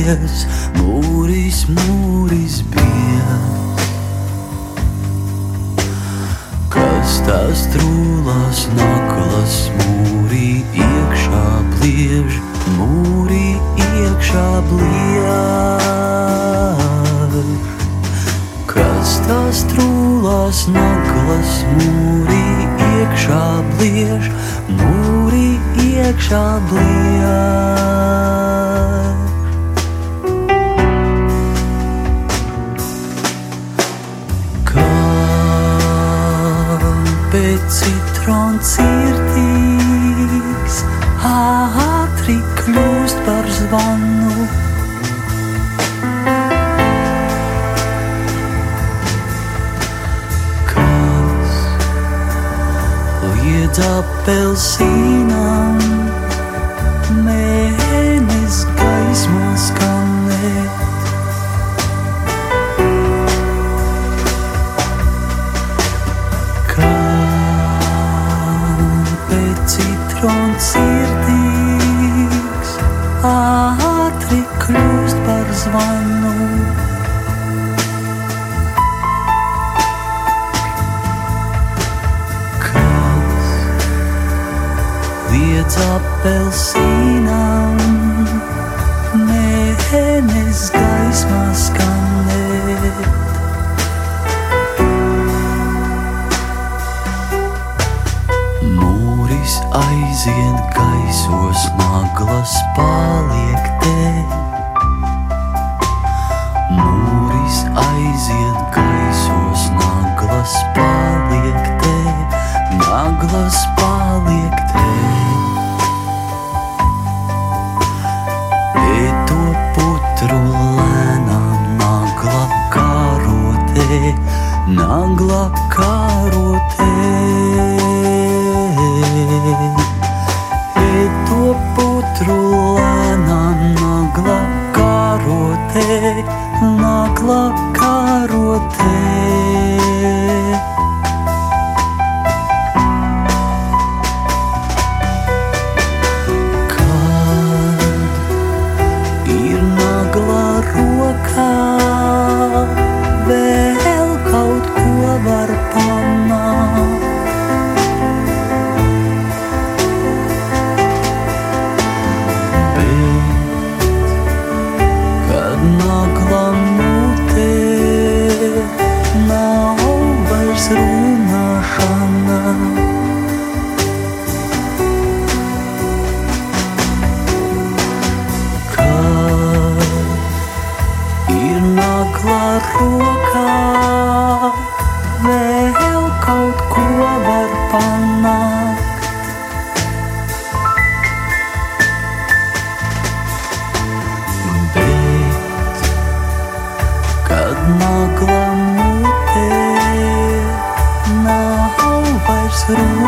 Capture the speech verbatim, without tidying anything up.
bies, mūris, mūris bies. Kas tās trūlās naklas mūrī iekšā bliež, mūrī iekšā bliež. Kas tās trūlās naklas mūrī iekšā bliež, mūrī iekšā bliež. Kāpēc citrons sirdīgs ātri kļūst par zvanu? Liedz apelsīnam mēnes gaismā skanēt. Kāpēc citrons sirdīgs ātri kļūst par zvanu? Liedz apelsīnam mēnes gaismā skanēt. Mūris aiziet gaisos, naglas paliek te. Mūris aiziet gaisos, naglas paliek te. Naglas paliek te. To putru lēnām nagla kārotē, nagla kārotē. To putru lēnām nagla kārotē, nagla kārotē. Vēl kaut ko var panākt. Bet, kad nagla mutē, nav vairs runāšana. Nagla rokā vēl kaut ko var panākt. Bet, kad nagla mutē, nav vairs runāšana.